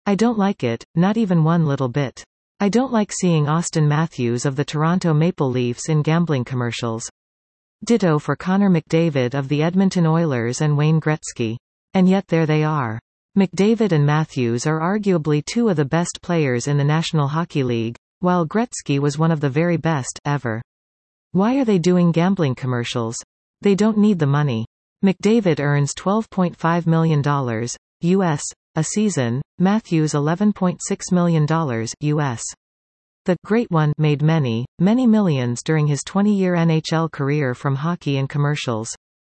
I don't like it, not even one little bit. I don't like seeing Austin Matthews of the Toronto Maple Leafs in gambling commercials. Ditto for Connor McDavid of the Edmonton Oilers and Wayne Gretzky. And yet there they are. McDavid and Matthews are arguably two of the best players in the National Hockey League, while Gretzky was one of the very best ever. Why are they doing gambling commercials? They don't need the money. McDavid earns $12.5 million US a season, Matthews $11.6 million US. The Great One made many, many millions during his 20-year NHL career from hockey and commercials.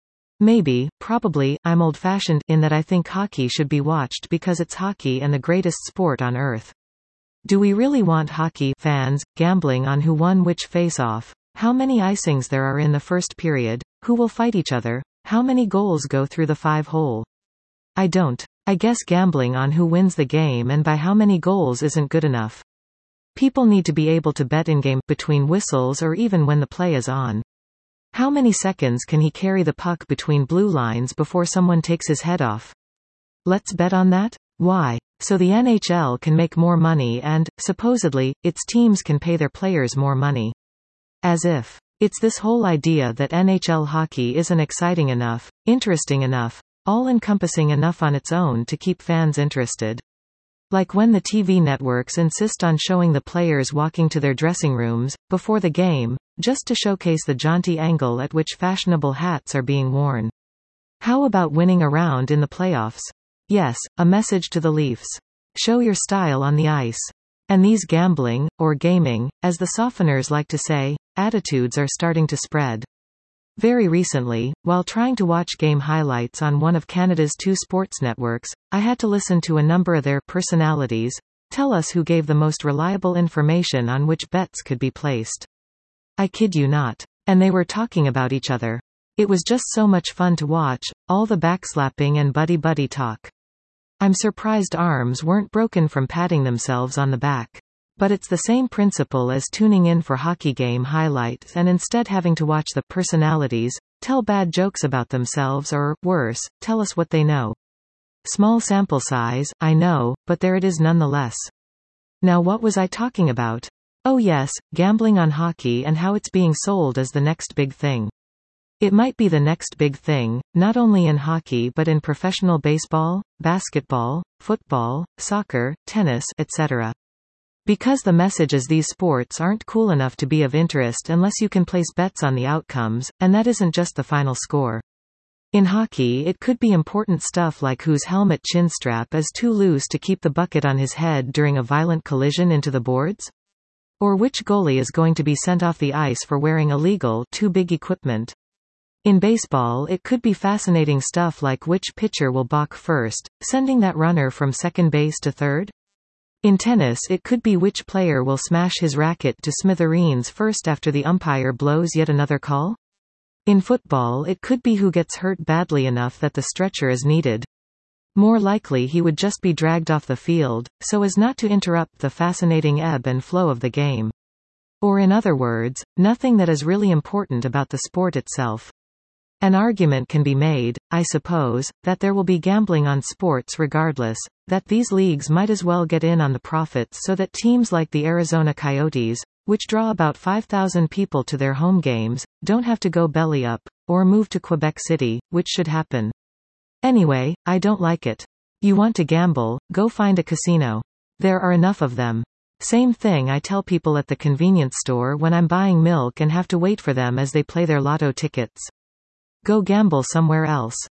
Maybe, probably, I'm old-fashioned in that I think hockey should be watched because it's hockey and the greatest sport on earth. Do we really want hockey fans gambling on who won which face-off, how many icings there are in the first period, who will fight each other, how many goals go through the 5-hole? I don't. I guess gambling on who wins the game and by how many goals isn't good enough. People need to be able to bet in-game, between whistles or even when the play is on. How many seconds can he carry the puck between blue lines before someone takes his head off? Let's bet on that? Why? So the NHL can make more money and, supposedly, its teams can pay their players more money. As if. It's this whole idea that NHL hockey isn't exciting enough, interesting enough, all-encompassing enough on its own to keep fans interested. Like when the TV networks insist on showing the players walking to their dressing rooms, before the game, just to showcase the jaunty angle at which fashionable hats are being worn. How about winning a round in the playoffs? Yes, a message to the Leafs. Show your style on the ice. And these gambling, or gaming, as the softeners like to say, attitudes are starting to spread. Very recently, while trying to watch game highlights on one of Canada's 2 sports networks, I had to listen to a number of their personalities tell us who gave the most reliable information on which bets could be placed. I kid you not. And they were talking about each other. It was just so much fun to watch, all the backslapping and buddy-buddy talk. I'm surprised arms weren't broken from patting themselves on the back. But it's the same principle as tuning in for hockey game highlights and instead having to watch the personalities tell bad jokes about themselves or, worse, tell us what they know. Small sample size, I know, but there it is nonetheless. Now what was I talking about? Oh yes, gambling on hockey and how it's being sold as the next big thing. It might be the next big thing, not only in hockey but in professional baseball, basketball, football, soccer, tennis, etc. Because the message is these sports aren't cool enough to be of interest unless you can place bets on the outcomes, and that isn't just the final score. In hockey it could be important stuff like whose helmet chinstrap is too loose to keep the bucket on his head during a violent collision into the boards? Or which goalie is going to be sent off the ice for wearing illegal, too big equipment? In baseball it could be fascinating stuff like which pitcher will balk first, sending that runner from second base to third? In tennis it could be which player will smash his racket to smithereens first after the umpire blows yet another call? In football it could be who gets hurt badly enough that the stretcher is needed. More likely he would just be dragged off the field, so as not to interrupt the fascinating ebb and flow of the game. Or in other words, nothing that is really important about the sport itself. An argument can be made, I suppose, that there will be gambling on sports regardless, that these leagues might as well get in on the profits so that teams like the Arizona Coyotes, which draw about 5,000 people to their home games, don't have to go belly up, or move to Quebec City, which should happen. Anyway, I don't like it. You want to gamble, go find a casino. There are enough of them. Same thing I tell people at the convenience store when I'm buying milk and have to wait for them as they play their lotto tickets. Go gamble somewhere else.